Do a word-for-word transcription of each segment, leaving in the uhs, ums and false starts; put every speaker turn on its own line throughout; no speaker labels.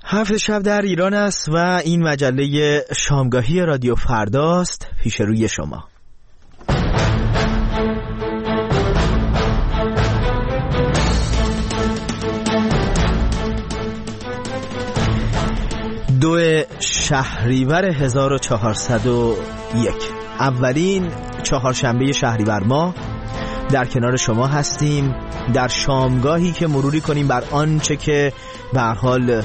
هفت شب در ایران است و این مجله شامگاهی رادیو فرداست. پیش روی شما دو شهریور هزار و چهارصد و یک، اولین چهارشنبه شهریور ماه، در کنار شما هستیم در شامگاهی که مروری کنیم بر آنچه که به هر حال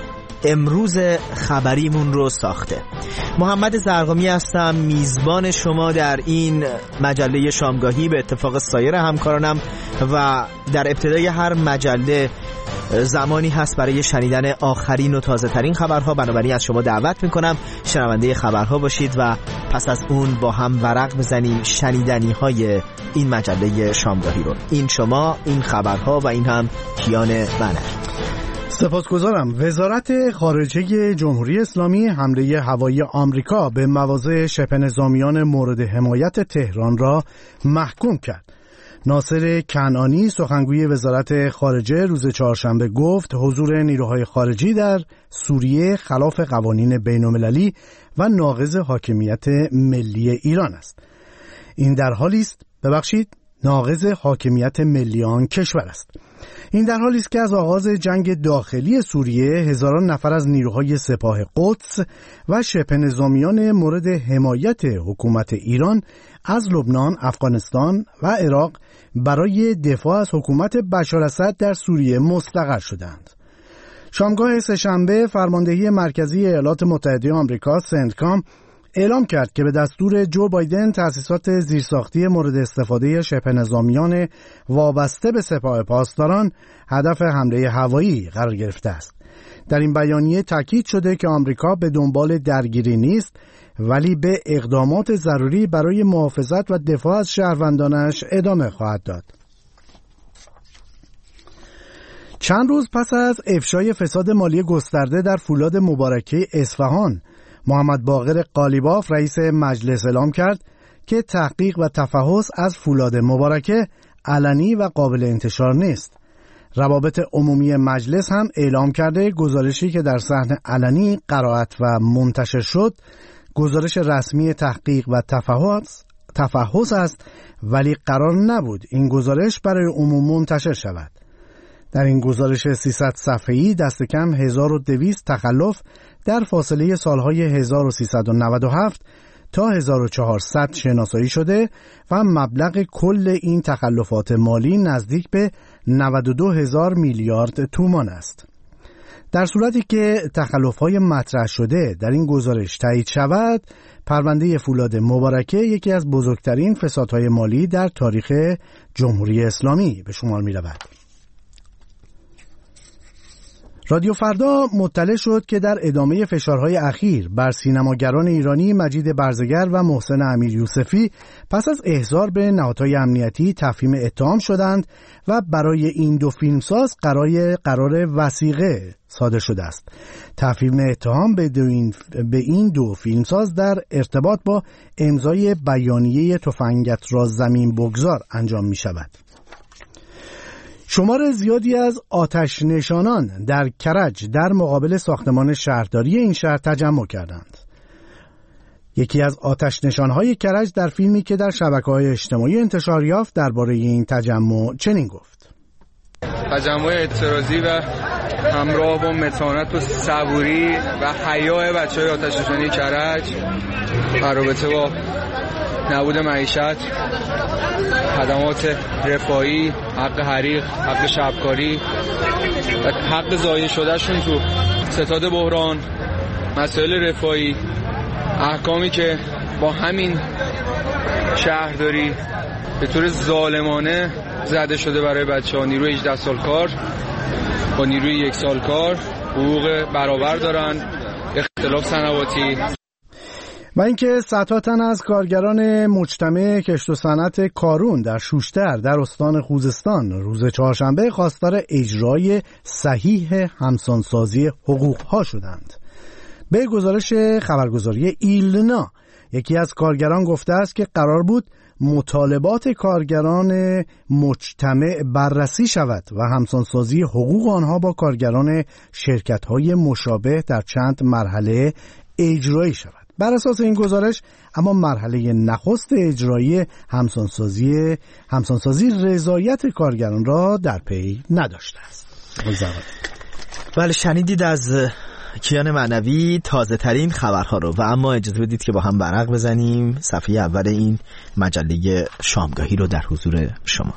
امروز خبریمون رو ساخته. محمد زرقامی هستم، میزبان شما در این مجله شامگاهی به اتفاق سایر همکارانم و در ابتدای هر مجله زمانی هست برای شنیدن آخرین و تازه ترین خبرها. بنابراین از شما دعوت میکنم شنونده خبرها باشید و پس از اون با هم ورق بزنیم شنیدنی های این مجله شامگاهی رو. این شما، این خبرها و این هم کیان منر.
سپاسگزارم. وزارت خارجه جمهوری اسلامی حمله هوایی آمریکا به مواضع شبه نظامیان مورد حمایت تهران را محکوم کرد. ناصر کنعانی سخنگوی وزارت خارجه روز چهارشنبه گفت حضور نیروهای خارجی در سوریه خلاف قوانین بین‌المللی و ناقض حاکمیت ملی ایران است. این در حالی است ببخشید ناقض حاکمیت ملی آن کشور است. این در حالی است که از آغاز جنگ داخلی سوریه هزاران نفر از نیروهای سپاه قدس و شبه نظامیان مورد حمایت حکومت ایران از لبنان، افغانستان و عراق برای دفاع از حکومت بشار اسد در سوریه مستقر شدند. شامگاه سه‌شنبه فرماندهی مرکزی ایالات متحده آمریکا سنتکام اعلام کرد که به دستور جو بایدن تأسیسات زیرساختی مورد استفاده شبه نظامیان وابسته به سپاه پاسداران هدف حمله هوایی قرار گرفته است. در این بیانیه تاکید شده که آمریکا به دنبال درگیری نیست، ولی به اقدامات ضروری برای محافظت و دفاع از شهروندانش ادامه خواهد داد. چند روز پس از افشای فساد مالی گسترده در فولاد مبارکه اصفهان، محمد باقر قالیباف رئیس مجلس اعلام کرد که تحقیق و تفحص از فولاد مبارکه علنی و قابل انتشار نیست. روابط عمومی مجلس هم اعلام کرده گزارشی که در صحن علنی قرائت و منتشر شد گزارش رسمی تحقیق و تفحص تفحص است، ولی قرار نبود این گزارش برای عموم منتشر شود. در این گزارش سیصد صفحه‌ای دست کم هزار و دویست تخلف در فاصله سالهای هزار و سیصد و نود و هفت تا هزار و چهارصد شناسایی شده و مبلغ کل این تخلفات مالی نزدیک به نود و دو هزار میلیارد تومان است. در صورتی که تخلف‌های مطرح شده در این گزارش تایید شود، پرونده فولاد مبارکه یکی از بزرگترین فسادهای مالی در تاریخ جمهوری اسلامی به شمار می‌رود. رادیو فردا مطلع شد که در ادامه فشارهای اخیر بر سینماگران ایرانی مجید برزگر و محسن امیر یوسفی پس از احضار به نهادهای امنیتی تفهیم اتهام شدند و برای این دو فیلمساز قرار قرار وثیقه صادر شده است. تفهیم اتهام به, این به این دو فیلمساز در ارتباط با امضای بیانیه تفنگت را زمین بگذار انجام می شود. شمار زیادی از آتش نشانان در کرج در مقابل ساختمان شهرداری این شهر تجمع کردند. یکی از آتش نشانهای کرج در فیلمی که در شبکه‌های اجتماعی انتشار یافت درباره این تجمع چنین گفت:
تجمع اعتراضی و همراه با متانت و صبوری و حیا بچه‌های آتش نشانی کرج در رابطه با نبود معیشت، خدمات رفاهی، حق حریق، حق شبکاری و حق ضایع شدهشون تو ستاد بحران، مسائل رفاهی، احکامی که با همین شهرداری به طور ظالمانه زده شده برای بچه‌ها. نیروی هجده سال کار با نیروی یک سال کار حقوق برابر دارن، اختلاف صنواتی.
و اینکه صدها تن از کارگران مجتمع کشت و صنعت کارون در شوشتر در استان خوزستان روز چهارشنبه خواستار اجرای صحیح همسانسازی حقوقها شدند. به گزارش خبرگزاری ایلنا، یکی از کارگران گفته است که قرار بود مطالبات کارگران مجتمع بررسی شود و همسانسازی حقوق آنها با کارگران شرکت‌های مشابه در چند مرحله اجرایی شود. بر اساس این گزارش اما مرحله نخست اجرایی همسانسازی همسانسازی رضایت کارگران را در پی نداشته است.
بله، شنیدید از کیان معنوی تازه ترین خبرها رو و اما اجازه بدید که با هم برق بزنیم صفحه اول این مجله شامگاهی رو در حضور شما.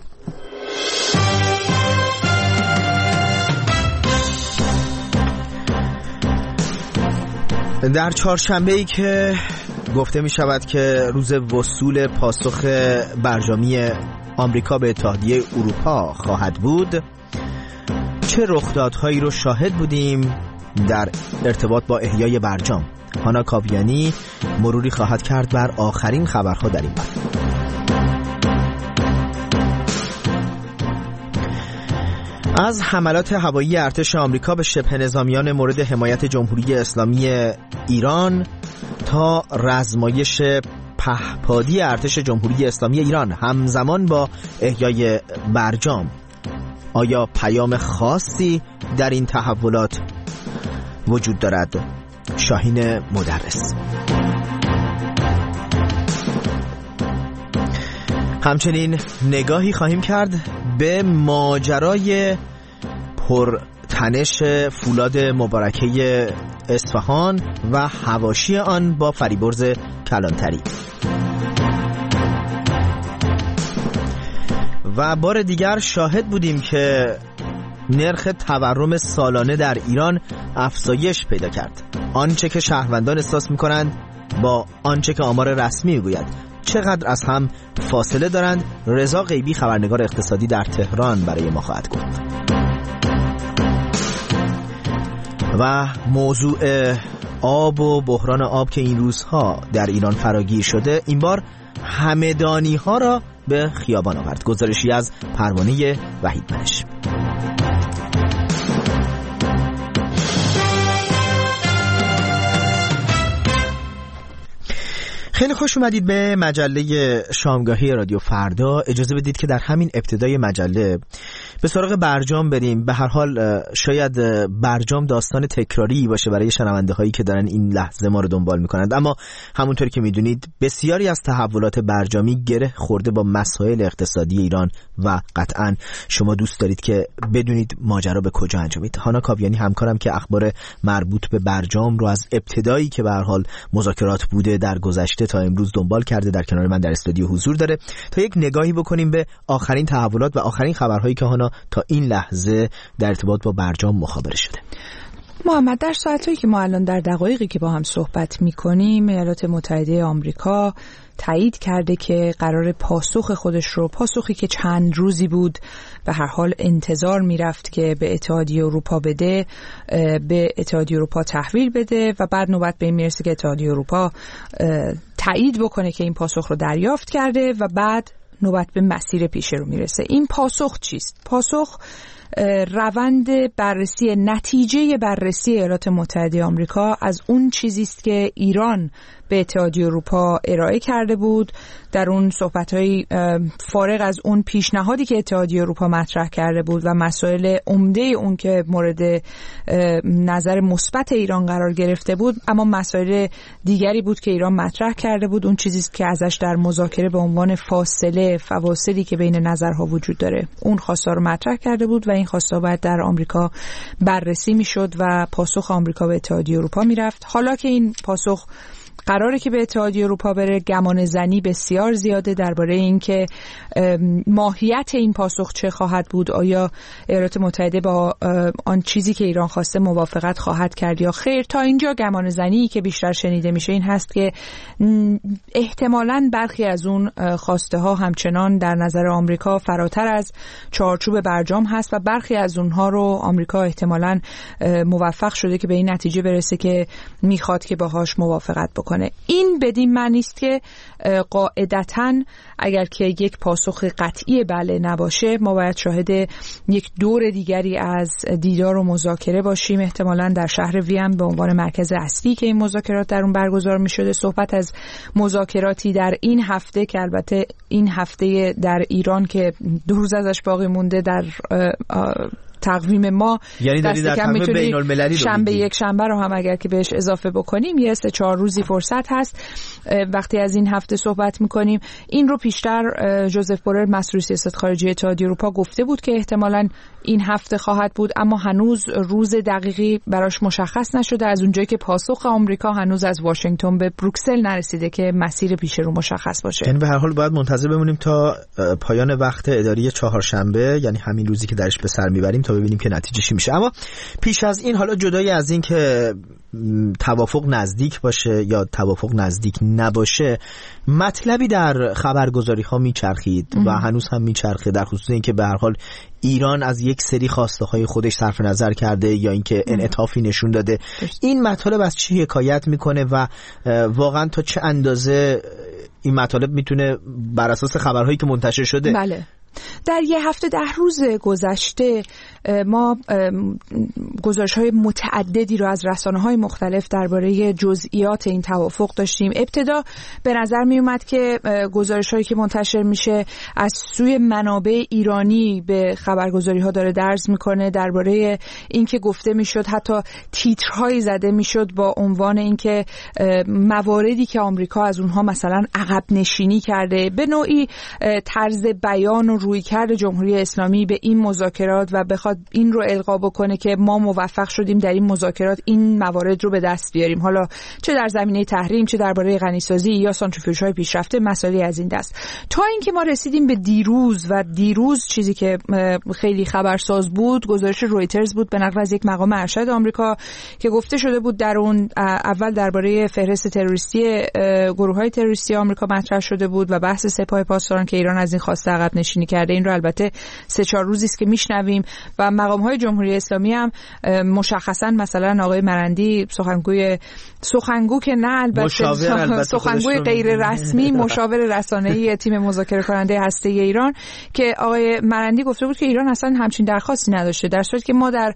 در چهارشنبه‌ای که گفته می شود که روز وصول پاسخ برجامی آمریکا به اتحادیه اروپا خواهد بود، چه رخدادهایی رو شاهد بودیم در ارتباط با احیای برجام؟ هانا کاویانی مروری خواهد کرد بر آخرین خبرها در این باره. از حملات هوایی ارتش آمریکا به شبه نظامیان مورد حمایت جمهوری اسلامی ایران تا رزمایش پهپادی ارتش جمهوری اسلامی ایران همزمان با احیای برجام، آیا پیام خاصی در این تحولات وجود دارد؟ شاهین مدرس. همچنین نگاهی خواهیم کرد به ماجرای پرتنش فولاد مبارکه اصفهان و حواشی آن با فریبرز کلانتری. و بار دیگر شاهد بودیم که نرخ تورم سالانه در ایران افزایش پیدا کرد. آنچه که شهروندان احساس می‌کنند با آنچه که آمار رسمی میگوید چقدر از هم فاصله دارند؟ رضا غیبی خبرنگار اقتصادی در تهران برای ما خواهد گفت. و موضوع آب و بحران آب که این روزها در ایران فراگیر شده، این بار همدانی ها را به خیابان آورد. گزارشی از پروانه وحید منش. خیلی خوش اومدید به مجله شامگاهی رادیو فردا. اجازه بدید که در همین ابتدای مجله به سراغ برجام بریم. به هر حال شاید برجام داستان تکراری باشه برای شنونده هایی که دارن این لحظه ما رو دنبال میکنند، اما همونطور که میدونید بسیاری از تحولات برجامی گره خورده با مسائل اقتصادی ایران و قطعا شما دوست دارید که بدونید ماجرا به کجا انجامید. هانا کاویانی همکارم که اخبار مربوط به برجام رو از ابتدایی که به هر حال مذاکرات بوده در گذشته تا امروز دنبال کرده، در کنار من در استودیو حضور داره تا یک نگاهی بکنیم به آخرین تحولات و آخرین خبرهایی که هانا تا این لحظه در ارتباط با برجام مخابره شده.
محمد، در ساعتایی که ما الان در دقایقی که با هم صحبت می‌کنیم، ایالات متحده آمریکا تایید کرده که قرار پاسخ خودش رو، پاسخی که چند روزی بود به هر حال انتظار میرفت که به اتحادیه اروپا بده، به اتحادیه اروپا تحویل بده و بعد نوبت به این میرسه که اتحادیه اروپا تایید بکنه که این پاسخ رو دریافت کرده و بعد نوبت به مسیر پیش رو میرسه. این پاسخ چیست؟ پاسخ روند بررسی، نتیجه بررسی ایالات متحده آمریکا از اون چیزی است که ایران به اتحادیه اروپا ارائه کرده بود. در اون صحبت‌های فارغ از اون پیشنهادی که اتحادیه اروپا مطرح کرده بود و مسائل عمده اون که مورد نظر مثبت ایران قرار گرفته بود، اما مسائل دیگری بود که ایران مطرح کرده بود. اون چیزی است که ازش در مذاکره به عنوان فاصله، فواصلی که بین نظرها وجود داره، اون خواستا رو مطرح کرده بود و این خواستا باید در آمریکا بررسی میشد و پاسخ آمریکا به اتحادیه اروپا میرفت. حالا که این پاسخ قراره که به اتحادیه اروپا بره، گمان زنی بسیار زیاده درباره اینکه ماهیت این پاسخ چه خواهد بود. آیا ایالات متحده با آن چیزی که ایران خواسته موافقت خواهد کرد یا خیر؟ تا اینجا گمان زنی که بیشتر شنیده میشه این هست که احتمالاً برخی از اون خواسته ها همچنان در نظر آمریکا فراتر از چارچوب برجام هست و برخی از اونها رو آمریکا احتمالاً موفق شده که به این نتیجه برسه که میخواد که باهاش موافقت بکنه. بکنه. این بدین معنی است که قاعدتاً اگر که یک پاسخ قطعی بله نباشه، ما باید شاهد یک دور دیگری از دیدار و مذاکره باشیم. احتمالاً در شهر وین به عنوان مرکز اصلی که این مذاکرات در اون برگزار می شده. صحبت از مذاکراتی در این هفته که البته این هفته در ایران که دو روز ازش باقی مونده در تقویم ما،
یعنی داری در تقویم بین المللی
شنبه یک شنبه رو هم اگر که بهش اضافه بکنیم یه سه چهار روزی فرصت هست. وقتی از این هفته صحبت میکنیم، این رو پیشتر جوزف بورل مسئول سیاست خارجی اتحادیه اروپا گفته بود که احتمالاً این هفته خواهد بود، اما هنوز روز دقیقی براش مشخص نشده، از اونجایی که پاسخ آمریکا هنوز از واشنگتن به بروکسل نرسیده که مسیر پیش رو مشخص باشه.
یعنی به هر حال باید منتظر بمونیم تا پایان وقت اداری چهارشنبه، یعنی همین روزی که درش به سر میبریم، تا ببینیم که نتیجه چی میشه. اما پیش از این، حالا جدای از این که توافق نزدیک باشه یا توافق نزدیک نباشه، مطلبی در خبرگزاری ها میچرخید و هنوز هم میچرخه در خصوص این که به هر حال ایران از یک سری خواسته های خودش صرف نظر کرده یا اینکه انعطافی نشون داده. این مطالب از چی حکایت میکنه و واقعا تا چه اندازه این مطالب میتونه بر اساس خبرهایی که منتشر شده؟
بله، در یه هفته ده روز گذشته ما گزارش‌های متعددی رو از رسانه‌های مختلف درباره جزئیات این توافق داشتیم. ابتدا به نظر می اومد که گزارش‌هایی که منتشر میشه از سوی منابع ایرانی به خبرگزاری‌ها داره درز میکنه، درباره اینکه گفته میشد، حتی تیترهایی زده میشد با عنوان اینکه مواردی که آمریکا از اونها مثلا عقب نشینی کرده، به نوعی طرز بیان و رویکرد جمهوری اسلامی به این مذاکرات و بخواد این رو القا بکنه که ما موفق شدیم در این مذاکرات این موارد رو به دست بیاریم، حالا چه در زمینه تحریم، چه درباره غنیسازی یا سانتریفیوژهای پیشرفته، مسائلی از این دست. تا اینکه ما رسیدیم به دیروز و دیروز چیزی که خیلی خبرساز بود، گزارش رویترز بود به نقل از یک مقام ارشد آمریکا که گفته شده بود در اون اول درباره فهرست تروریستی گروه‌های تروریستی آمریکا مطرح شده بود و بحث سپاه پاسداران که ایران از این خواسته عقب نشینی کرده. این رو البته سه چهار روزی است که میشنویم و مقام‌های جمهوری اسلامی هم مشخصاً مثلا آقای مرندی سخنگوی سخنگو که نه البته سخنگوی غیر رسمی مشاور رسانه‌ای تیم مذاکره کننده هسته‌ای ایران که آقای مرندی گفته بود که ایران اصلا همچین درخواستی نداشته، در صورتی که ما در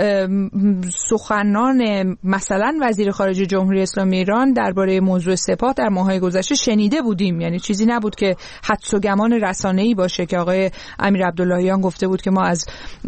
سخنان مثلا وزیر خارجه جمهوری اسلامی ایران درباره موضوع سپاه در ماه‌های گذشته شنیده بودیم. یعنی چیزی نبود که حدس و گمان رسانه‌ای باشه که آقای امیر عبداللهیان گفته بود که ما از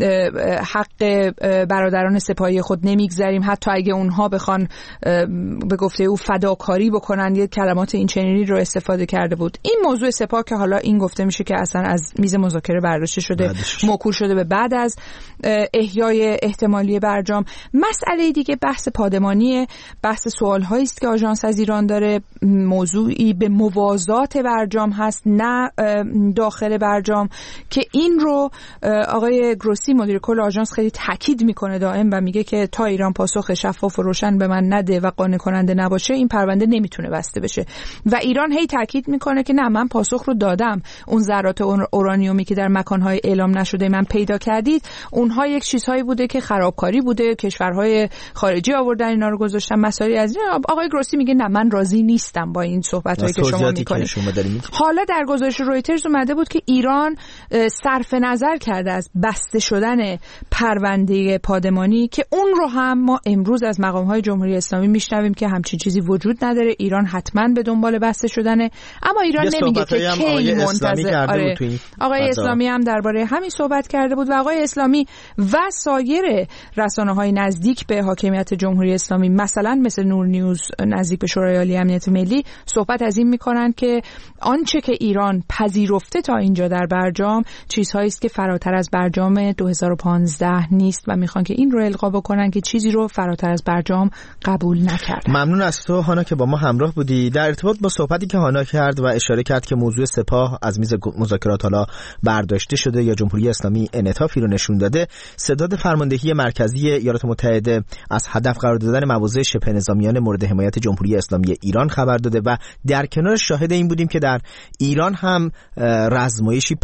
حق برادران سپاهی خود نمیگذریم، حتی اگه اونها بخوان به گفته او فداکاری بکنن، یه کلمات این چنینی رو استفاده کرده بود. این موضوع سپاه که حالا این گفته میشه که اصلا از میز مذاکره برداشته شده، موکول شده به بعد از احیای احتمالی برجام. مسئله دیگه بحث پادمانیه، بحث سوالهایی است که آژانس از ایران داره، موضوعی به موازات برجام هست نه داخل برجام، که این رو آقای گروسی مدیر کل آژانس خیلی تاکید میکنه دائم و میگه که تا ایران پاسخ شفاف و روشن به من نده و قانع کننده نباشه این پرونده نمیتونه بسته بشه. و ایران هی تاکید میکنه که نه، من پاسخ رو دادم، اون ذرات اورانیومی که در مکانهای اعلام نشده من پیدا کردید اونها یک چیزهایی بوده که خرابکاری بوده، کشورهای خارجی آوردن اینا رو گذاشتن، مسائلی از این. آقای گروسی میگه نه، من راضی نیستم با این صحبتایی که شما میکنید. حالا در گزارش رویترز اومده بود که ایران صرف نظر کرده از بسته شدن پرونده پادمانی، که اون رو هم ما امروز از مقام‌های جمهوری اسلامی میشنویم که همچین چیزی وجود نداره، ایران حتما به دنبال بسته شدنه، اما ایران نمیگه که کی منتظر. آره. آقای اسلامی هم درباره همین صحبت کرده بود و آقای اسلامی و سایر رسانه‌های نزدیک به حاکمیت جمهوری اسلامی مثلا مثل نور نیوز نزدیک به شورای عالی امنیت ملی صحبت از این میکنن که آنچه که ایران پذیرفته تا اینجا در برجام چیزهایی است که فراتر از برجام دو هزار و پانزده نیست و میخوان که این رو القا بکنن که چیزی رو فراتر از برجام قبول نکردن.
ممنون از تو هانا که با ما همراه بودی. در ارتباط با صحبتی که هانا کرد و اشاره کرد که موضوع سپاه از میز مذاکرات حالا برداشته شده یا جمهوری اسلامی انعطافی رو نشون داده، صداد فرماندهی مرکزی ایالات متحده از هدف قرار دادن مواضع شبه نظامیان مورد حمایت جمهوری اسلامی ایران خبر داده و در کنار شاهد این بودیم که در ایران هم رزمایشی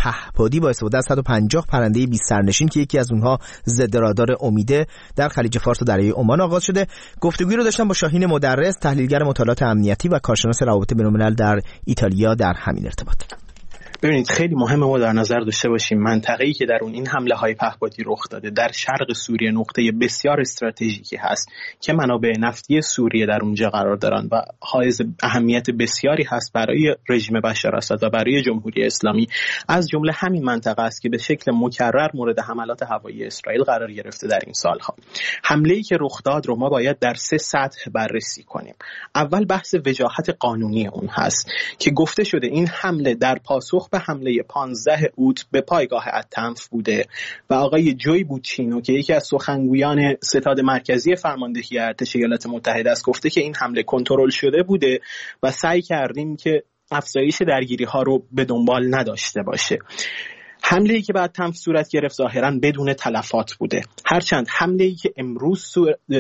پهپادی با استفاده از صد و پنجاه پرنده بیست سرنشین که یکی از اونها ضد رادار امیده در خلیج فارس و دریای عمان آغاز شده. گفتگویی رو داشتم با شاهین مدرس، تحلیلگر مطالعات امنیتی و کارشناس روابط بین‌الملل در ایتالیا در همین ارتباط.
ببینید خیلی مهمه ما در نظر داشته باشیم منطقه‌ای که در اون این حمله های پهپادی رخ داده در شرق سوریه نقطه بسیار استراتژیکی هست که منابع نفتی سوریه در اونجا قرار دارن و حائز اهمیت بسیاری هست برای رژیم بشار اسد و برای جمهوری اسلامی. از جمله همین منطقه است که به شکل مکرر مورد حملات هوایی اسرائیل قرار گرفته در این سالها. حمله‌ای که رخ داد رو ما باید در سه سطح بررسی کنیم. اول بحث وجاهت قانونی اون هست که گفته شده این حمله در پاسخ به حمله پانزده اوت به پایگاه التنف بوده و آقای جوی بوچینو که یکی از سخنگویان ستاد مرکزی فرماندهی ارتش ایالات متحده است گفته که این حمله کنترل شده بوده و سعی کردیم که افزایش درگیری ها رو به دنبال نداشته باشه. حمله‌ای که بعد تنف صورت گرفت ظاهراً بدون تلفات بوده، هرچند حمله‌ای که امروز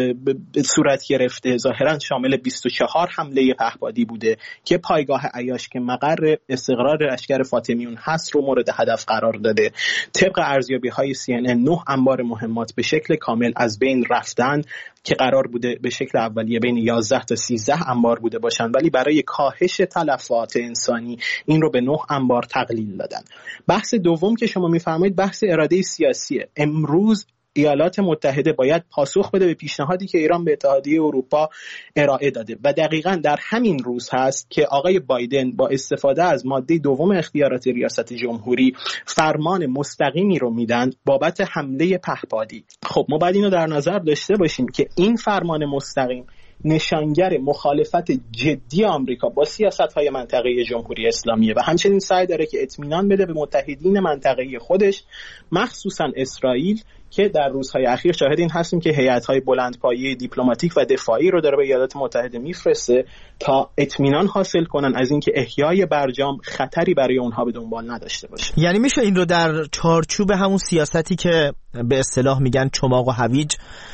صورت گرفته ظاهراً شامل بیست و چهار حمله پهپادی بوده که پایگاه عیاش که مقر استقرار لشکر فاطمیون هست رو مورد هدف قرار داده. طبق ارزیابی‌های سی ان ان نه انبار مهمات به شکل کامل از بین رفتن که قرار بوده به شکل اولیه بین یازده تا سیزده انبار بوده باشند، ولی برای کاهش تلفات انسانی این رو به نه انبار تقلیل دادن. بحث دوم که شما میفرمایید بحث اراده سیاسیه. امروز ایالات متحده باید پاسخ بده به پیشنهادی که ایران به اتحادیه اروپا ارائه داده و دقیقاً در همین روز هست که آقای بایدن با استفاده از ماده دوم اختیارات ریاست جمهوری فرمان مستقیمی رو میدن بابت حمله پهپادی. خب ما باید اینو در نظر داشته باشیم که این فرمان مستقیم نشانگر مخالفت جدی آمریکا با سیاست‌های منطقه‌ای جمهوری اسلامیه و همچنین سعی داره که اطمینان بده به متحدین منطقه‌ای خودش، مخصوصاً اسرائیل که در روزهای اخیر شاهد این هستیم که هیئت‌های بلندپایه دیپلماتیک و دفاعی رو داره به ایالات متحده میفرسته تا اطمینان حاصل کنن از اینکه احیای برجام خطری برای اونها به دنبال نداشته باشه.
یعنی میشه این رو در چارچوب همون سیاستی که به اصطلاح میگن چماق و هویج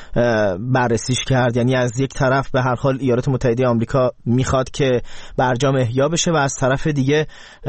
بررسیش کرد، یعنی از یک طرف به هر حال ایالات متحده آمریکا میخواد که برجام احیا بشه و از طرف دیگه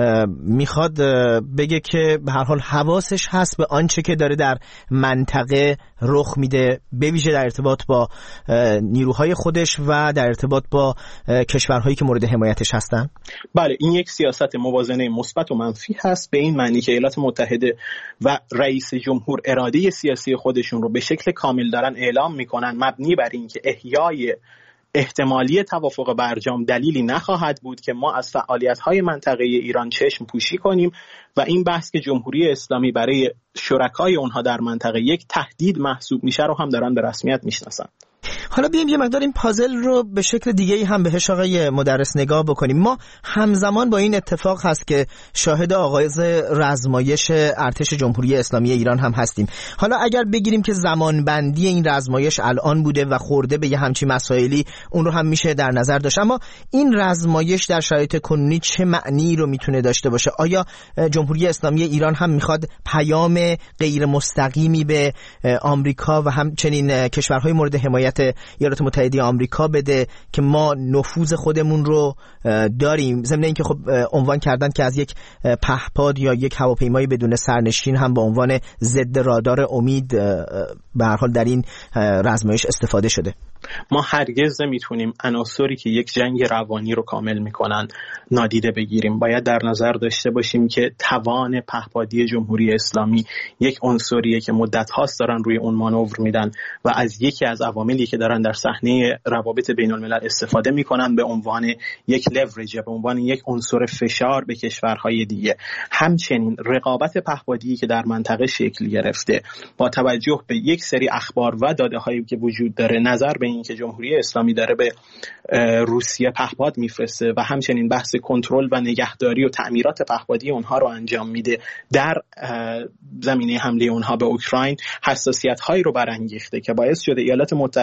میخواد بگه که به هر حال حواسش هست به آنچه که داره در منطقه رخ میده، به ویژه در ارتباط با نیروهای خودش و در ارتباط با کشورهایی که مورد حمایتش هستن. بله،
این یک سیاست موازنه مثبت و منفی هست، به این معنی که ایالات متحده و رئیس جمهور اراده سیاسی خودشون رو به شکل کامل دارن اعلام میکنن، مبنی بر این که احیای احتمالی توافق برجام دلیلی نخواهد بود که ما از فعالیت‌های منطقه‌ای ایران چشم پوشی کنیم و این بحث که جمهوری اسلامی برای شرکای اونها در منطقه یک تهدید محسوب میشه رو هم دارن به رسمیت میشناسن.
حالا بیایم یه مقدار این پازل رو به شکل دیگه‌ای هم بهش آقای مدرس نگاه بکنیم. ما همزمان با این اتفاق هست که شاهد آغاز رزمایش ارتش جمهوری اسلامی ایران هم هستیم. حالا اگر بگیریم که زمانبندی این رزمایش الان بوده و خورده به یه همچین مسائلی، اون رو هم میشه در نظر داشت، اما این رزمایش در شرایط کنونی چه معنی رو میتونه داشته باشه؟ آیا جمهوری اسلامی ایران هم میخواد پیام غیر مستقیمی به آمریکا و همچنین کشورهای مورد حمایت ایالات متحده آمریکا بده که ما نفوذ خودمون رو داریم، ضمن اینکه خب عنوان کردن که از یک پهپاد یا یک هواپیمای بدون سرنشین هم به عنوان ضد رادار امید به هر حال در این رزمایش استفاده شده؟
ما هرگز نمیتونیم عناصری که یک جنگ روانی رو کامل میکنن نادیده بگیریم. باید در نظر داشته باشیم که توان پهپادی جمهوری اسلامی یک عنصریه که مدت هاست دارن روی اون مانور میدن و از یکی از عواملی که دارن در صحنه روابط بین الملل استفاده میکنن به عنوان یک لورج، به عنوان یک عنصر فشار به کشورهای دیگه. همچنین رقابت پهپادی که در منطقه شکل گرفته با توجه به یک سری اخبار و داده هایی که وجود داره، نظر به این که جمهوری اسلامی داره به روسیه پهپاد میفرسته و همچنین بحث کنترل و نگهداری و تعمیرات پهپادی اونها رو انجام میده در زمینه حمله اونها به اوکراین، حساسیت هایی رو برانگیخته که باعث شده ایالات متحده هم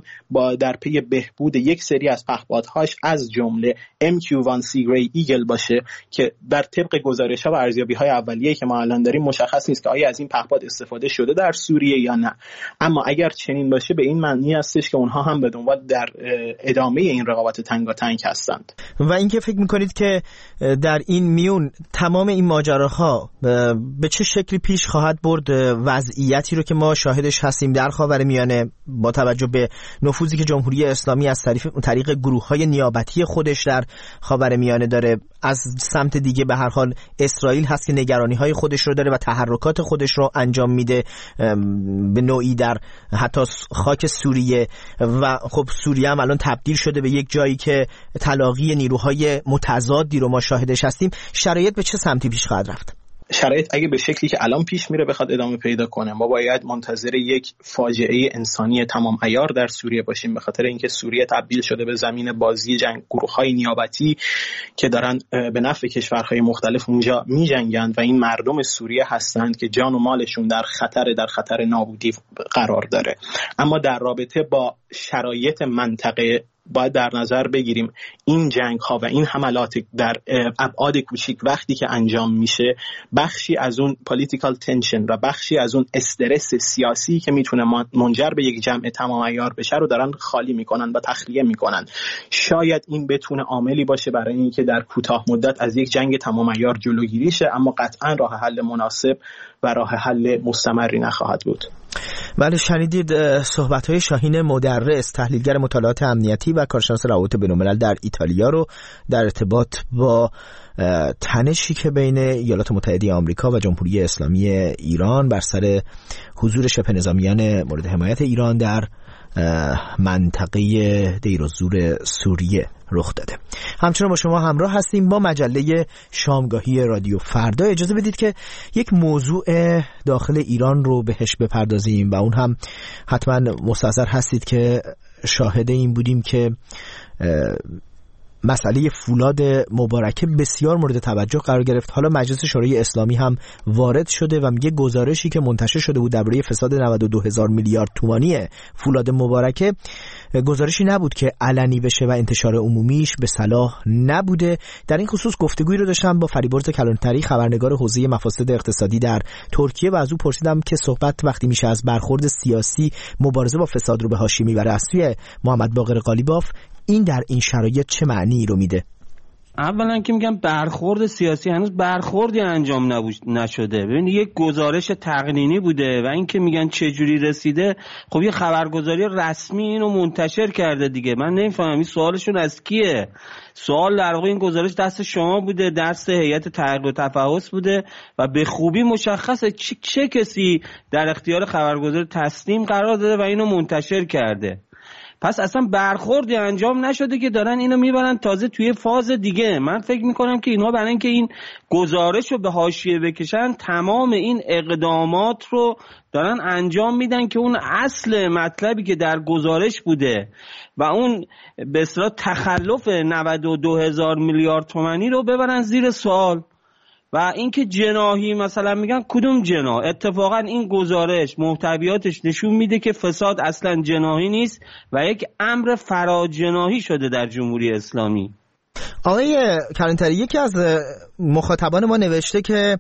با در پی بهبود یک سری از پهپادهاش از جمله ام کیو وان سی گری ایگل باشه که در طبق گزارش‌ها و ارزیابی‌های اولیه‌ای که ما الان داریم مشخص نیست که آیا از این پهپاد استفاده شده در سوریه یا نه. اما اگر چنین باشه به این معنی هستش که اونها هم به دنبال در ادامه این رقابت تنگاتنگ هستند.
و اینکه فکر می‌کنید که در این میون تمام این ماجراها به چه شکلی پیش خواهد برد وضعیتی رو که ما شاهدش هستیم در خاورمیانه با توجه به نفوذی که جمهوری اسلامی از طریق طریق گروه‌های نیابتی خودش در خاورمیانه داره، از سمت دیگه به هر حال اسرائیل هست که نگرانی‌های خودش رو داره و تحرکات خودش رو انجام میده به نوعی در حتی خاک سوریه و خب سوریه هم الان تبدیل شده به یک جایی که تلاقی نیروهای متضادی رو ما شاهدش هستیم. شرایط به چه سمتی پیش خواهد رفت؟
شرایط اگه به شکلی که الان پیش میره بخواد ادامه پیدا کنه، ما باید منتظر یک فاجعه انسانی تمام عیار در سوریه باشیم، به خاطر اینکه سوریه تبدیل شده به زمین بازی جنگ گروه‌های نیابتی که دارن به نفع کشورهای مختلف اونجا می‌جنگند و این مردم سوریه هستند که جان و مالشون در خطر در خطر نابودی قرار داره. اما در رابطه با شرایط منطقه باید در نظر بگیریم این جنگ ها و این حملات در ابعاد کوچیک وقتی که انجام میشه بخشی از اون پولیتیکال تنشن و بخشی از اون استرس سیاسی که میتونه منجر به یک جمع تمام عیار بشه رو دارن خالی میکنن و تخلیه میکنن. شاید این بتونه عاملی باشه برای اینکه در کوتاه مدت از یک جنگ تمام عیار جلوگیری شه، اما قطعا راه حل مناسب و راه حل مستمری نخواهد بود.
بله، شنیدید صحبت‌های شاهین مدرس، تحلیلگر مطالعات امنیتی و کارشناس روابط بین‌الملل در ایتالیا رو در ارتباط با تنشی که بین ایالات متحده آمریکا و جمهوری اسلامی ایران بر سر حضور شبه نظامیان مورد حمایت ایران در منطقه دیر الزور سوریه رخ داده. همچنان با شما همراه هستیم با مجله شامگاهی رادیو فردا. اجازه بدید که یک موضوع داخل ایران رو بهش بپردازیم و اون هم حتما مستحضر هستید که شاهد این بودیم که مسئله فولاد مبارکه بسیار مورد توجه قرار گرفت. حالا مجلس شورای اسلامی هم وارد شده و میگه گزارشی که منتشر شده بود درباره فساد نود و دو هزار میلیارد تومانی فولاد مبارکه گزارشی نبود که علنی بشه و انتشار عمومیش به صلاح نبوده. در این خصوص گفتگویی رو داشتم با فریبرز کلانتری، خبرنگار حوزه مفاسد اقتصادی در ترکیه و از او پرسیدم که صحبت وقتی میشه از برخورد سیاسی مبارزه با فساد رو به حاشیه میبره از سوی محمد باقر قالیباف، این در این شرایط چه معنی رو میده؟
اولا که میگم برخورد سیاسی هنوز برخوردی انجام نشده. ببینید یک گزارش تقنینی بوده و این که میگن چه جوری رسیده، خب یه خبرگزاری رسمی اینو منتشر کرده دیگه. من نمیفهمم این سوالشون از کیه؟ سوال در واقع این گزارش دست شما بوده، دست هیئت تحقیق و تفحص بوده و به خوبی مشخصه چه, چه کسی در اختیار خبرگزاری تسلیم قرار داده و اینو منتشر کرده. پس اصلا برخوردی انجام نشده که دارن اینو میبرن تازه توی فاز دیگه. من فکر میکنم که اینها برای اینکه این گزارش رو به حاشیه بکشن تمام این اقدامات رو دارن انجام میدن که اون اصل مطلبی که در گزارش بوده و اون به اصطلاح تخلف نود و دو هزار میلیارد تومانی رو ببرن زیر سوال. و اینکه جناحی مثلا میگن کدوم جناح؟ اتفاقا این گزارش محتویاتش نشون میده که فساد اصلا جناحی نیست و یک امر فراجناحی شده در جمهوری اسلامی.
آقای کلانتری، یکی از مخاطبان ما نوشته که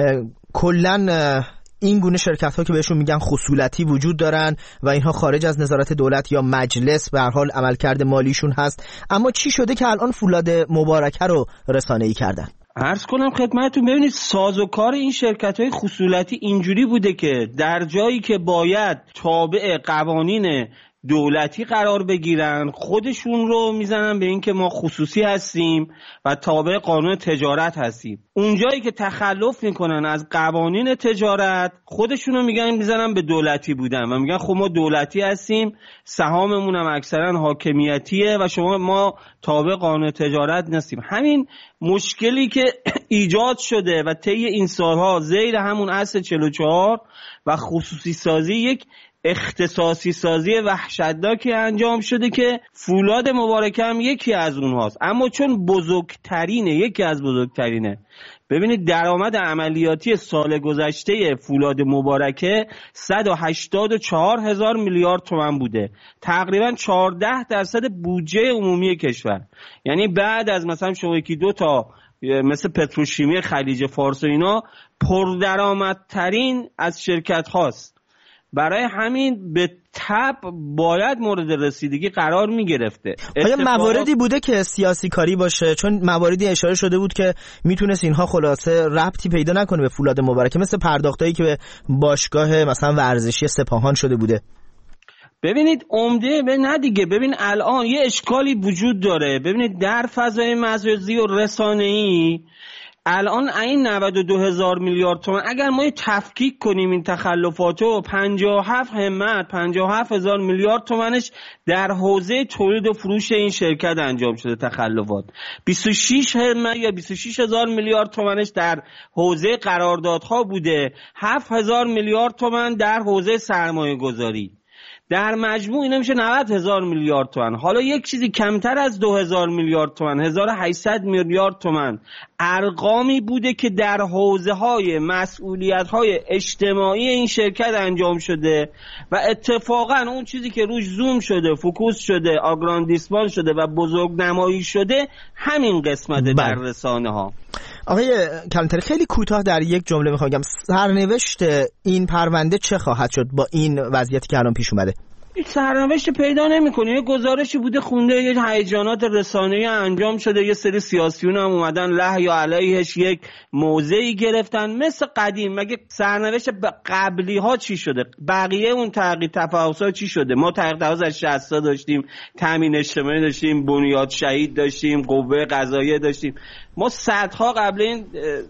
کلن این گونه شرکت ها که بهشون میگن خصولتی وجود دارن و اینها خارج از نظارت دولت یا مجلس به هر حال عملکرد مالیشون هست، اما چی شده که الان فولاد مبارکه رو رسانه‌ای کردن؟
عرض کنم خدمتتون، ببینید سازوکار این شرکت‌های خصولتی اینجوری بوده که در جایی که باید تابع قوانین دولتی قرار بگیرن خودشون رو میزنن به این که ما خصوصی هستیم و تابع قانون تجارت هستیم. اونجایی که تخلف میکنن از قوانین تجارت خودشون رو میگن میزنن به دولتی بودن و میگن خب ما دولتی هستیم، سهاممون هم اکثرا حاکمیتیه و شما ما تابع قانون تجارت نیستیم. همین مشکلی که ایجاد شده و طی این سالها زیر همون اصل چهل و چهار و خصوصی سازی یک اختصاصی سازی وحشتناکی انجام شده که فولاد مبارکه هم یکی از اونهاست، اما چون بزرگترینه، یکی از بزرگترینه ببینید درآمد عملیاتی سال گذشته فولاد مبارکه صد و هشتاد و چهار هزار میلیارد تومان بوده، تقریبا چهارده درصد بودجه عمومی کشور. یعنی بعد از مثلا شما یکی دو تا مثل پتروشیمی خلیج فارس و اینا پردرآمدترین از شرکت هاست. برای همین به تب باید مورد رسیدگی قرار می گرفته.
آیا مواردی بوده که سیاسی کاری باشه؟ چون مواردی اشاره شده بود که میتونست اینها خلاصه ربطی پیدا نکنه به فولاد مبارکه، مثل پرداختایی که به باشگاه مثلا ورزشی سپاهان شده بوده.
ببینید عمده به نه دیگه، ببین الان یه اشکالی وجود داره. ببینید در فضای مجازی و رسانه‌ای الان این نود و دو هزار میلیارد تومان اگر ما تفکیک کنیم این تخلفاتو، پنجاه و هفت همت پنجاه و هفت هزار میلیارد تومانش در حوزه تولید و فروش این شرکت انجام شده تخلفات، بیست و شش همت یا بیست و شش هزار میلیارد تومانش در حوزه قراردادها بوده، هفت هزار میلیارد تومان در حوزه سرمایه گذاری. در مجموع اینا میشه نود هزار میلیارد تومان. حالا یک چیزی کمتر از دو هزار میلیارد تومان، هزار و هشتصد میلیارد تومان ارقامی بوده که در حوزه های مسئولیت های اجتماعی این شرکت انجام شده و اتفاقا اون چیزی که روش زوم شده، فوکوس شده، آگراندیسمان شده و بزرگ نمایی شده همین قسمت در رسانه ها.
آقای کلانتری خیلی کوتاه در یک جمله میخوام بگم سرنوشت این پرونده چه خواهد شد با این وضعیتی که الان پیش اومده؟
هیچ سرنوشت پیدا نمی‌کنه. یه گزارشی بوده خونده، یه هیجانات رسانه‌ای انجام شده، یه سری سیاسیون هم اومدن له یا علیهش یک موضعی گرفتن مثل قدیم. مگه سرنوشت قبلی ها چی شده؟ بقیه اون تغییر تفاوت‌ها چی شده؟ ما تغییر تفاوت از شصت داشتیم، تامین اجتماعی داشتیم، بنیاد شهید داشتیم، قوه قضاییه داشتیم. ما صدها قبل این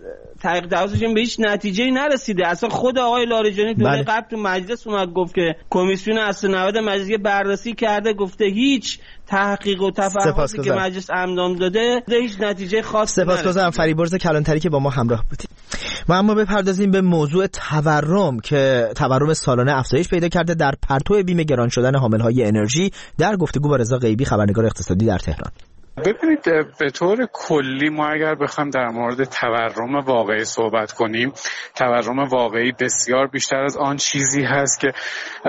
تحقیق تفاوتشون به هیچ نتیجه‌ای نرسیده. اصلا خود آقای لاریجانی دوره قبل تو مجلس اومد گفت که کمیسیون اصل نود مجلس بررسی کرده، گفته هیچ تحقیق و تفاوتی که مجلس انجام داده هیچ نتیجه خاصی نرسیده.
سپاسگزارم فریبرز کلانتری که با ما همراه بودید. و اما بپردازیم به موضوع تورم که تورم سالانه افزایش پیدا کرده در پرتو بیم گران شدن حامل‌های انرژی، در گفتگو با رضا غیبی خبرنگار اقتصادی در تهران.
ببینید به طور کلی ما اگر بخوایم در مورد تورم واقعی صحبت کنیم، تورم واقعی بسیار بیشتر از آن چیزی هست که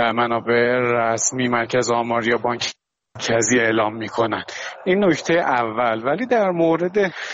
منابع رسمی مرکز آمار یا بانک مرکزی اعلام میکنن. این نکته اول. ولی در مورد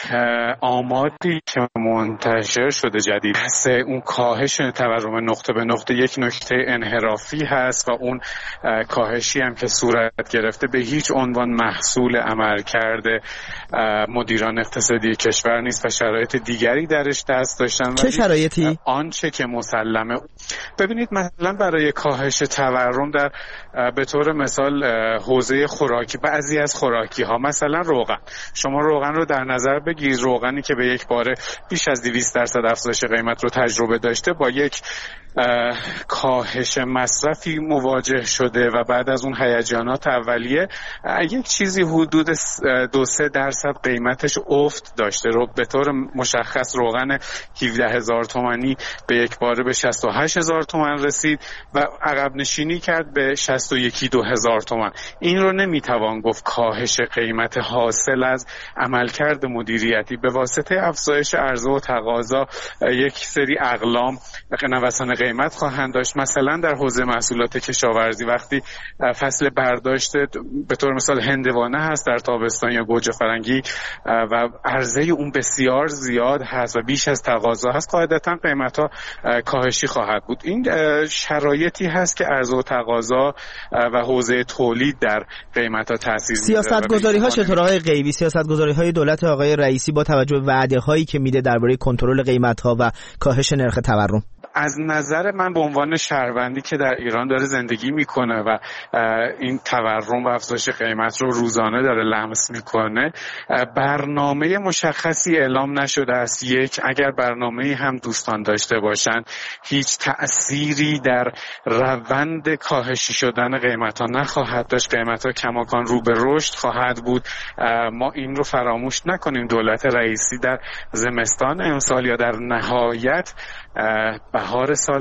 آماری که منتشر شده جدید هست، اون کاهش تورم نقطه به نقطه یک نکته انحرافی هست و اون کاهشی هم که صورت گرفته به هیچ عنوان محصول عمل کرده مدیران اقتصادی کشور نیست و شرایط دیگری درش دست داشتن.
چه شرایطی؟
آنچه که مسلمه. ببینید مثلا برای کاهش تورم در به طور مثال حوزه خوراکی، بعضی از خوراکی ها مثلا روغن، شما روغن رو در نظر بگیرید، روغنی که به یک باره بیش از دویست درصد افزایش قیمت رو تجربه داشته با یک کاهش مصرفی مواجه شده و بعد از اون هیجانات اولیه یک چیزی حدود دو سه درصد قیمتش افت داشته. رو به طور مشخص روغن هفده هزار تومانی به یک باره به شصت و هشت هزار تومان رسید و عقب نشینی کرد به شصت و یک دو هزار تومان. این رو نمیتوان گفت کاهش قیمت حاصل از عملکرد مدیریتی. به واسطه افزایش عرضه و تقاضا یک سری اقلام نوسان قیمت خواهند داشت. مثلا در حوزه محصولات کشاورزی وقتی فصل برداشت به طور مثال هندوانه هست در تابستان یا گوجه فرنگی و عرضه اون بسیار زیاد هست و بیش از تقاضا هست، قاعدتا قیمت ها کاهشی خواهد بود. این شرایطی هست که عرضه و تقاضا و حوزه تولید در قیمت ها تاثیر میذاره.
سیاست گذاری ها چطور آقای غیبی؟ سیاست گذاری های دولت آقای رئیسی با توجه به وعده هایی که میده درباره کنترل قیمت ها و کاهش نرخ تورم؟
از نظر من به عنوان شهروندی که در ایران داره زندگی میکنه و این تورم و افزایش قیمت رو روزانه داره لمس میکنه، برنامه مشخصی اعلام نشده است. یک، اگر برنامه‌ای هم دوستان داشته باشن هیچ تأثیری در روند کاهشی شدن قیمت ها نخواهد داشت. قیمت ها کماکان رو به رشد خواهد بود. ما این رو فراموش نکنیم، دولت رئیسی در زمستان امسال یا در نهایت بهار سال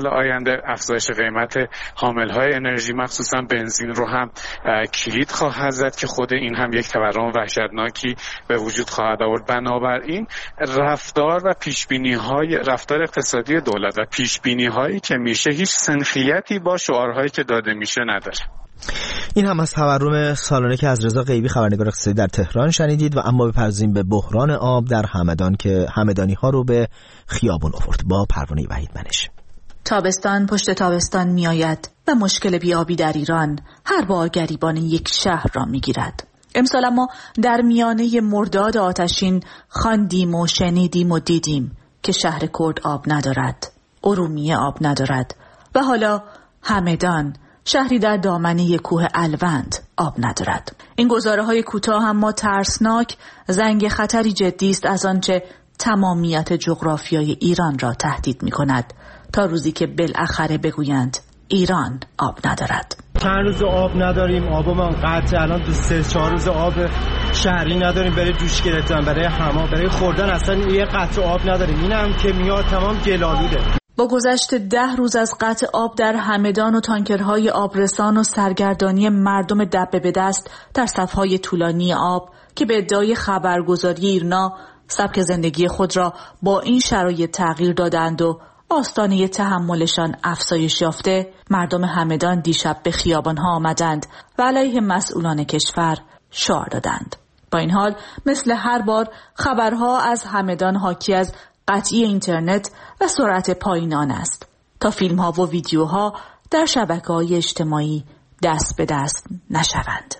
سال آینده افزایش قیمت حاملهای انرژی مخصوصا بنزین رو هم کلید خواهد زد که خود این هم یک تورم وحشتناکی به وجود خواهد آورد. بنابراین رفتار و پیشبینی‌های رفتار اقتصادی دولت و پیشبینی‌هایی که میشه هیچ سنخیتی با شعارهایی که داده میشه نداره.
این هم از تورم سالانه که از رضا غیبی خبرنگار اقتصادی در تهران شنیدید. و اما بپردازیم به بحران آب در همدان که همدانی ها رو به خیابون آورد. با پروانه وحید منش.
تابستان پشت تابستان می آید و مشکل بیابی در ایران هر بار گریبان یک شهر را می گیرد. امسال ما در میانه مرداد آتشین خواندیم و شنیدیم و دیدیم که شهر کرد آب ندارد، ارومیه آب ندارد و حالا همدان، شهری در دامنه کوه الوند، آب ندارد. این گزاره‌های کوتاه اما ترسناک زنگ خطری جدی است از آنچه تمامیت جغرافیای ایران را تهدید می‌کند، تا روزی که بالاخره بگویند ایران آب ندارد.
چند روز آب نداریم، آبمون قطع، الان تو سه چهار روز آب شهری نداریم برای دوش گرفتن، برای حمام، برای خوردن اصلا یه قطع آب نداریم. این هم که میاد تمام گل‌آلوده.
با گذشت ده روز از قطع آب در همدان و تانکرهای آبرسان و سرگردانی مردم دبه به دست در صفهای طولانی آب که به ادعای خبرگزاری ایرنا سبک زندگی خود را با این شرایط تغییر دادند و آستانه تحملشان افزایش یافته، مردم همدان دیشب به خیابانها آمدند و علیه مسئولان کشور شعار دادند. با این حال مثل هر بار خبرها از همدان حاکی از قطعی اینترنت و سرعت پایین آن است تا فیلم ها و ویدیوها در شبکه‌های اجتماعی دست به دست نشوند.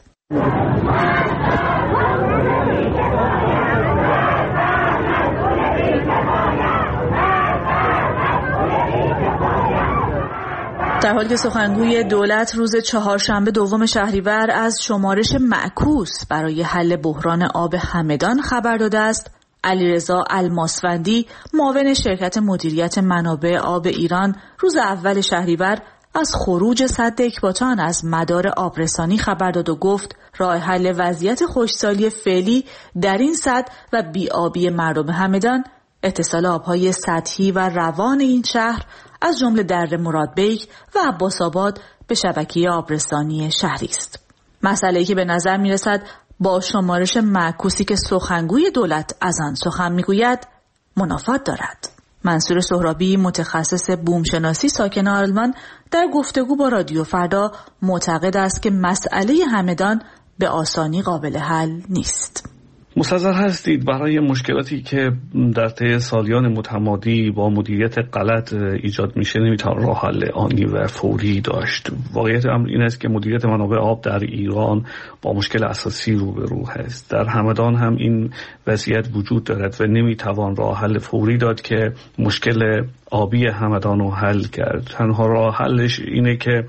در حالی که سخنگوی دولت روز چهارشنبه دوم شهریور از شمارش معکوس برای حل بحران آب همدان خبر داده است، علیرضا الماسوندی معاون شرکت مدیریت منابع آب ایران روز اول شهریور از خروج سد اکباتان از مدار آبرسانی خبر داد و گفت راه حل وضعیت خشکسالی فعلی در این سد و بی‌آبی مردم همدان اتصال آبهای سطحی و روان این شهر از جمله دره مرادبیک و عباس آباد به شبکه آبرسانی شهری است. مسئله‌ای که به نظر می‌رسد با شمارش معکوسی که سخنگوی دولت از آن سخن میگوید منافات دارد. منصور سهرابی متخصص بومشناسی ساکن آلمان در گفتگو با رادیو فردا معتقد است که مسئله همدان به آسانی قابل حل نیست.
مستحضر هستید برای مشکلاتی که در طی سالیان متمادی با مدیریت غلط ایجاد میشه نمیتوان راه حل آنی و فوری داشت. واقعیت امر این است که مدیریت منابع آب در ایران با مشکل اساسی روبرو است. در همدان هم این وضعیت وجود دارد و نمیتوان راه حل فوری داد که مشکل آبی همدان رو حل کرد. تنها راه حلش اینه که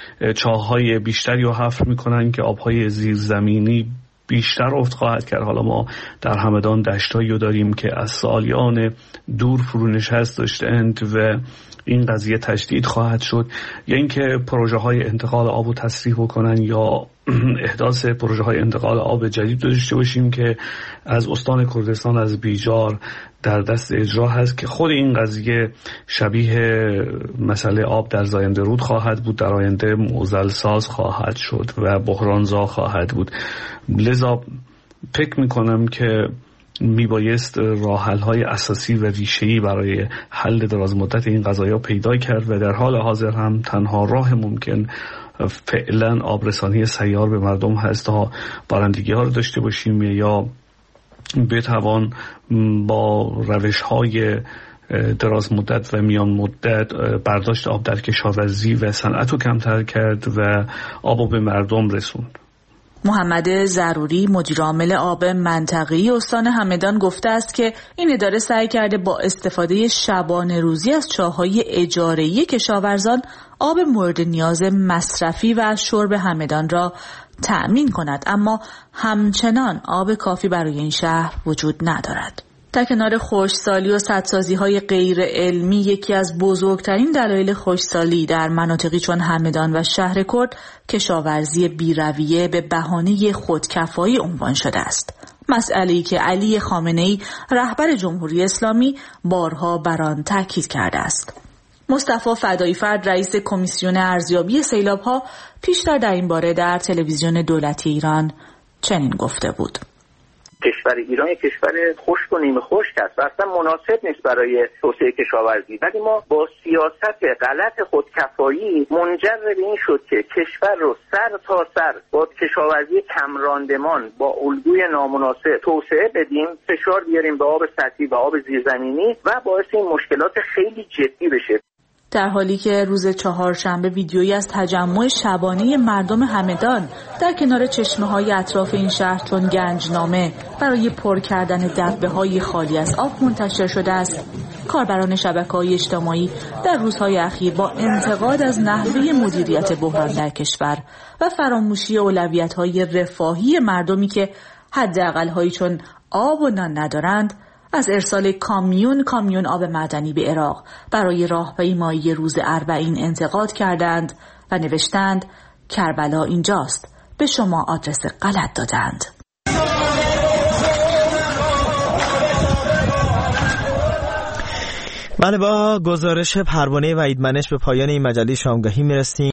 چاه‌های بیشتری رو حفر میکنن که آبهای زیرزمینی بیشتر افت خواهد کرد. حالا ما در همدان دشتایی رو داریم که از سالیان دور فرونشست داشتند و این قضیه تشدید خواهد شد، یا اینکه پروژه های انتقال آب رو تصریح بکنن یا احداث پروژه های انتقال آب جدید داشته باشیم که از استان کردستان از بیجار در دست اجرا هست که خود این قضیه شبیه مسئله آب در زاینده رود خواهد بود، در آینده معضل ساز خواهد شد و بحرانزا خواهد بود. لذا فکر میکنم که میبایست راه حل‌های اساسی و ریشه‌ای برای حل دراز مدت این قضایا پیدا کرد و در حال حاضر هم تنها راه ممکن فعلا آبرسانی سیار به مردم هست تا بارندگی ها رو داشته باشیم یا بتوان با روش‌های دراز مدت و میان مدت برداشت آب در کشاورزی و صنعت رو کمتر کرد و آب به مردم رسوند.
محمد ضروری مدیر عامل آب منطقه‌ای استان همدان گفته است که این اداره سعی کرده با استفاده شبانه روزی از چاه‌های اجاره‌ای کشاورزان آب مورد نیاز مصرفی و شرب همدان را تأمین کند، اما همچنان آب کافی برای این شهر وجود ندارد. در کنار خشکسالی و سدسازی‌های غیر علمی، یکی از بزرگترین دلایل خشکسالی در مناطقی چون همدان و شهر کرد کشاورزی بی‌رویه به بهانه خودکفایی عنوان شده است. مسئله‌ای که علی خامنه‌ای رهبر جمهوری اسلامی بارها بر آن تاکید کرده است. مصطفی فدایی‌فرد رئیس کمیسیون ارزیابی سیلاب‌ها پیشتر در این باره در تلویزیون دولتی ایران چنین گفته بود:
کشور ایران یک کشور خشک و نیمه خشک است و اصلا مناسب نیست برای توسعه کشاورزی، ولی ما با سیاست غلط خودکفایی منجر به این شد که کشور رو سر تا سر با کشاورزی کم راندمان با الگوی نامناسب توسعه بدیم، فشار بیاریم به آب سطحی و آب زیرزمینی و باعث این مشکلات خیلی جدی بشه.
در حالی که روز چهارشنبه ویدیویی از تجمع شبانه مردم همدان در کنار چشمه‌های اطراف این شهر چون گنجنامه برای پر کردن دبه‌های خالی از آب منتشر شده است، کاربران شبکه‌های اجتماعی در روزهای اخیر با انتقاد از نحوه مدیریت بحران در کشور و فراموشی اولویت‌های رفاهی مردمی که حداقل‌هایی چون آب و نان ندارند، از ارسال کامیون کامیون آب معدنی به عراق برای راهپیمایی روز اربعین انتقاد کردند و نوشتند کربلا اینجاست، به شما آدرس غلط دادند.
بله، با گزارش پروانه وحید منش به پایان این مجله شامگاهی میرسیم.